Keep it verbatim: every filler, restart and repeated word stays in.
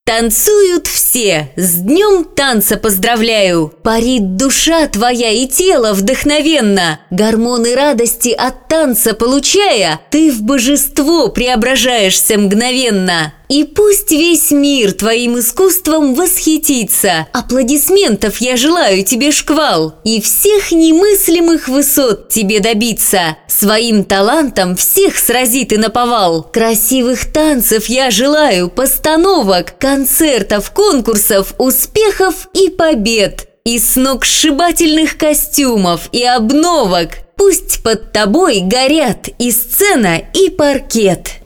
Танцуют все, с днем танца поздравляю! Парит душа твоя и тело вдохновенно, гормоны радости от танца получая, ты в божество преображаешься мгновенно. И пусть весь мир твоим искусством восхитится, аплодисментов я желаю тебе шквал, и всех немыслимых высот тебе добиться, своим талантом всех сразит и наповал. Красивых танцев я желаю, постановок, концертов, конкурсов, успехов и побед, и сногсшибательных костюмов и обновок. Пусть под тобой горят и сцена, и паркет.